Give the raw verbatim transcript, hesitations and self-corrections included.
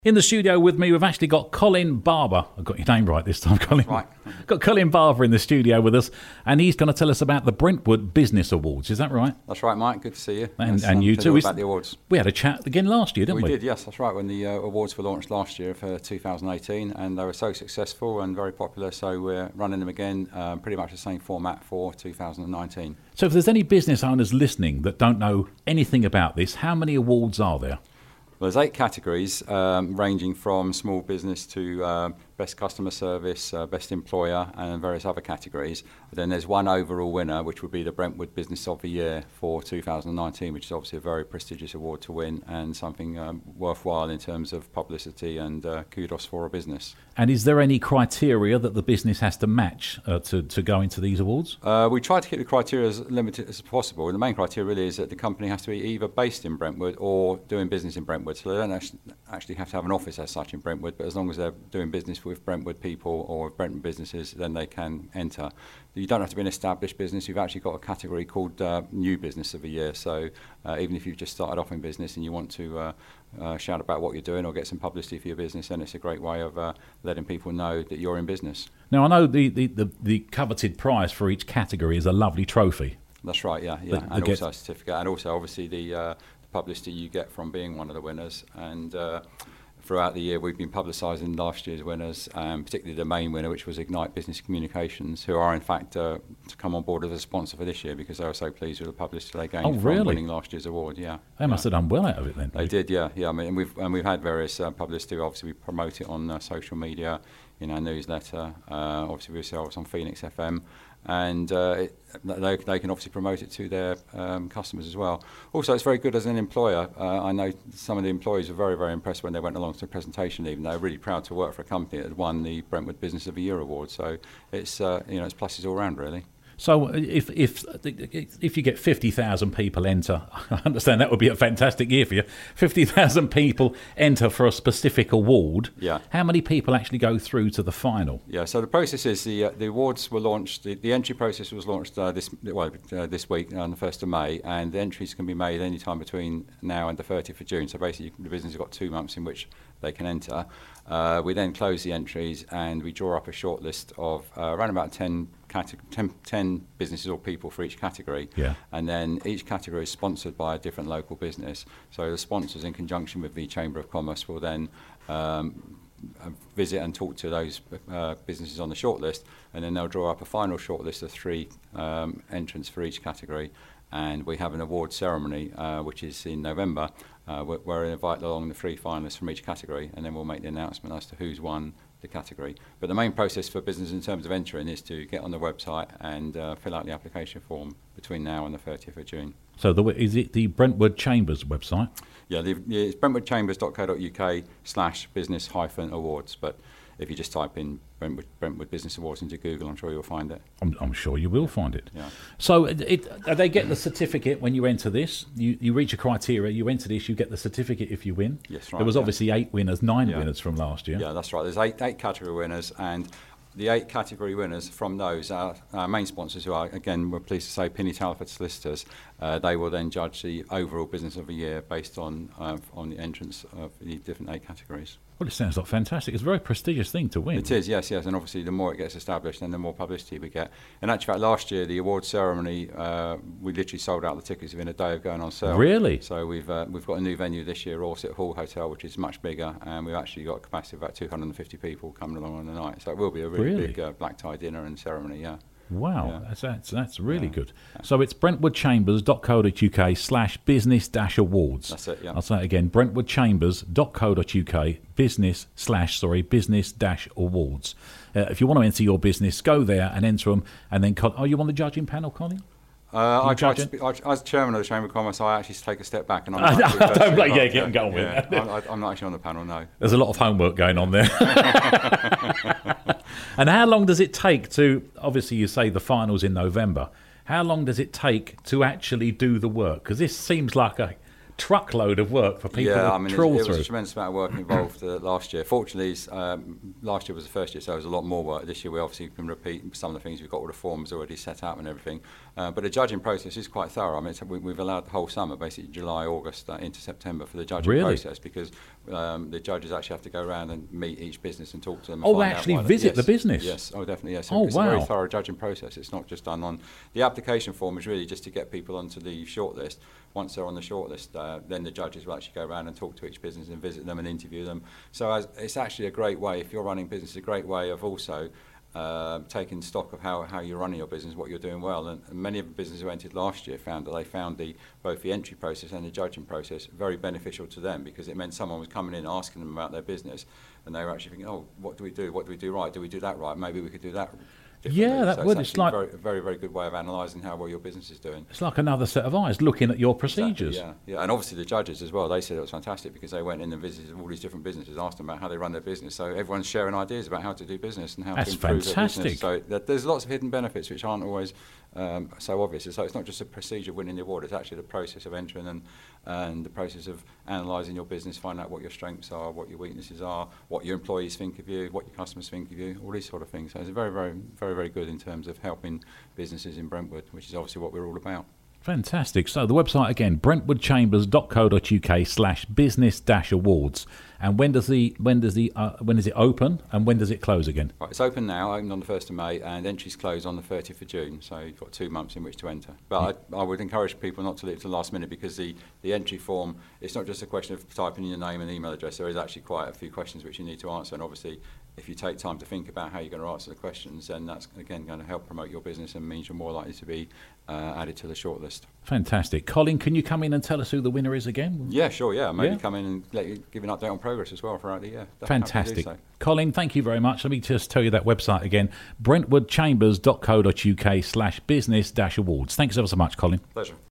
In the studio with me, we've actually got Colin Barber. I got your name right this time, Colin. Right. Got Colin Barber in the studio with us, and he's going to tell us about the Brentwood Business Awards. Is that right? That's right, Mike. Good to see you. And, Yes, and um, you tell too. all We, about the awards. we had a chat again last year, didn't we? We did, yes, that's right. When the uh, awards were launched last year for two thousand eighteen, and they were so successful and very popular, so we're running them again, um, pretty much the same format for two thousand nineteen. So if there's any business owners listening that don't know anything about this, how many awards are there? Well, there's eight categories, um, ranging from small business to um, best customer service, uh, best employer, and various other categories. Then there's one overall winner, which would be the Brentwood Business of the Year for two thousand nineteen, which is obviously a very prestigious award to win and something um, worthwhile in terms of publicity and uh, kudos for a business. And is there any criteria that the business has to match uh, to, to go into these awards? Uh, we try to keep the criteria as limited as possible. And the main criteria really is that the company has to be either based in Brentwood or doing business in Brentwood. So they don't actually, actually have to have an office as such in Brentwood, but as long as they're doing business with Brentwood people or with Brentwood businesses, then they can enter. You don't have to be an established business. You've actually got a category called uh, New Business of the Year. So uh, even if you've just started off in business and you want to uh, uh, shout about what you're doing or get some publicity for your business, then it's a great way of uh, letting people know that you're in business. Now, I know the, the, the, the coveted prize for each category is a lovely trophy. That's right, yeah, yeah, The- and the also get- a certificate, and also obviously the, uh, the publicity you get from being one of the winners. And uh, throughout the year, we've been publicising last year's winners, um, particularly the main winner, which was Ignite Business Communications, who are in fact uh, to come on board as a sponsor for this year because they were so pleased with the publicity they gained Oh, from really? winning last year's award. Yeah, They must have done well out of it then. they did. Yeah, yeah. I mean, and we've and we've had various uh, publicity. Obviously, we promote it on uh, social media, in our newsletter. Uh, obviously, we sell it on Phoenix F M. And uh, it, they, they can obviously promote it to their um, customers as well. Also, it's very good as an employer. Uh, I know some of the employees were very, very impressed when they went along to the presentation. Even they're really proud to work for a company that had won the Brentwood Business of the Year award. So it's uh, you know it's pluses all round really. So if if if you get fifty thousand people enter, I understand that would be a fantastic year for you. fifty thousand people enter for a specific award. Yeah. How many people actually go through to the final? Yeah, so the process is the uh, the awards were launched. The, the entry process was launched uh, this well uh, this week on the first of May, and the entries can be made any time between now and the thirtieth of June. So basically, the business has got two months in which they can enter. Uh, we then close the entries and we draw up a short list of uh, around about ten, cate- ten, ten businesses or people for each category. Yeah. And then each category is sponsored by a different local business. So the sponsors, in conjunction with the Chamber of Commerce, will then um, uh, visit and talk to those uh, businesses on the shortlist, and then they'll draw up a final shortlist of three um, entrants for each category. And we have an award ceremony, uh, which is in November, uh, where, where we invite along the three finalists from each category, and then we'll make the announcement as to who's won the category. But the main process for business in terms of entering is to get on the website and uh, fill out the application form between now and the thirtieth of June. So the, is it the Brentwood Chambers website? Yeah, the, yeah it's brentwoodchambers dot co dot uk slash business hyphen awards, but if you just type in Brentwood, Brentwood Business Awards into Google, I'm sure you'll find it. I'm, I'm sure you will find it. Yeah. So it, it, they get the certificate when you enter this. You, you reach a criteria, you enter this, you get the certificate if you win. Yes, right. There was yeah. obviously eight winners, nine Yeah. winners from last year. Yeah, that's right. There's eight, eight category winners, and the eight category winners from those, our, our main sponsors, who are, again, we're pleased to say, Penny Talford Solicitors, uh, they will then judge the overall business of the year based on uh, on the entrance of the different eight categories. Well, it sounds like fantastic. It's a very prestigious thing to win. It is, yes, yes, and obviously the more it gets established, then the more publicity we get. In actual fact, last year the award ceremony, uh, we literally sold out the tickets within a day of going on sale. Really? So we've uh, we've got a new venue this year, Orset Hall Hotel, which is much bigger, and we've actually got a capacity of about two hundred fifty people coming along on the night. So it will be a really, Really? big uh, black tie dinner and ceremony, yeah. Wow, Yeah. that's, that's that's really Yeah. good. So it's brentwoodchambers dot co dot uk slash business dash awards. That's it, yeah. I'll say it again, brentwoodchambers dot co dot uk business slash, sorry, business dash awards. Uh, if you want to enter your business, go there and enter them, and then, Col- are you on the judging panel, Colin? Uh, You I try to judging? spe- I, as chairman of the Chamber of Commerce, I actually take a step back and I'm I not know, actually I first don't in blame- line, yeah, get 'em going with yeah. it. I'm, I- I'm not actually on the panel, no. There's a lot of homework going on there. And how long does it take to, obviously you say the final's in November, how long does it take to actually do the work? Because this seems like a truckload of work for people yeah, to I mean, it, trawl it was through. a tremendous amount of work involved uh, last year. Fortunately, um, last year was the first year, so there was a lot more work. This year we obviously can repeat some of the things. We've got all the forms already set out and everything. Uh, but the judging process is quite thorough. I mean, it's, we, we've allowed the whole summer, basically July, August uh, into September for the judging Really? process, because Um, the judges actually have to go around and meet each business and talk to them. And Oh, find actually out why visit they, the yes, business? Yes, oh, definitely, yes. Oh, it's wow. a very thorough judging process. It's not just done on... The application form is really just to get people onto the shortlist. Once they're on the shortlist, uh, then the judges will actually go around and talk to each business and visit them and interview them. So as, it's actually a great way, if you're running business, a great way of also uh, taking stock of how, how you're running your business, what you're doing well. And, and many of the businesses who entered last year found that they found the both the entry process and the judging process very beneficial to them, because it meant someone was coming in asking them about their business, and they were actually thinking, oh, what do we do? What do we do right? Do we do that right? Maybe we could do that differently. Yeah, that so would. It's, It's like a very, very, very good way of analysing how well your business is doing. it's like another set of eyes looking at your procedures. Exactly, yeah, yeah, and obviously the judges as well. They said it was fantastic because they went in and visited all these different businesses, asked them about how they run their business. So everyone's sharing ideas about how to do business and how That's to improve fantastic. their business. So that there's lots of hidden benefits which aren't always um, so obvious. So it's not just a procedure of winning the award; it's actually the process of entering and and the process of analysing your business, find out what your strengths are, what your weaknesses are, what your employees think of you, what your customers think of you, all these sort of things. So it's very, very, very, very good in terms of helping businesses in Brentwood, which is obviously what we're all about. Fantastic. So the website again, brentwoodchambers.co.uk slash business dash awards. And when does the when does the uh, when does it open and when does it close again? Right, it's open now, opened on the first of May, and entries close on the thirtieth of June, so you've got two months in which to enter. But I, I would encourage people not to leave it to the last minute, because the, the entry form, it's not just a question of typing in your name and email address. There is actually quite a few questions which you need to answer, and obviously if you take time to think about how you're going to answer the questions, then that's again going to help promote your business and means you're more likely to be uh, added to the shortlist. Fantastic. Colin, can you come in and tell us who the winner is again? Yeah, sure, yeah. Maybe Yeah? come in and let you give an update on progress as well throughout the year. Definitely Fantastic. happy to do so. Colin, thank you very much. Let me just tell you that website again, brentwoodchambers.co.uk slash business dash awards. Thanks ever so much, Colin. Pleasure.